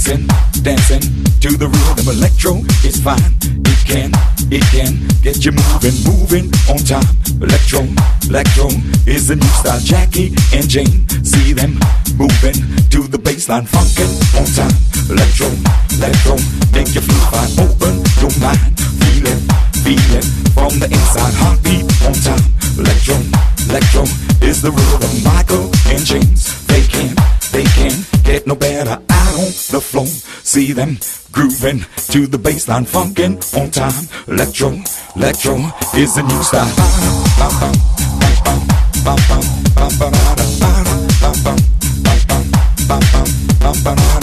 dancing, dancing to the rhythm. Electro is fine. It can get you moving, moving on time. Electro, electro is the new style. Jackie and Jane, see them moving to the baseline, funkin' on time. Electro, electro, make you feel fine. Open your mind, feel it from the inside. Heartbeat on time. Electro, electro is the rhythm. Michael and James, they can't get no better out on the floor. See them grooving to the baseline, funkin' on time. Electro, electro is the new style. Bum, bum, bum, bum, bum, bum, bum, bum, bum, bum, bum, bum, bum, bum, bum, bum, bum,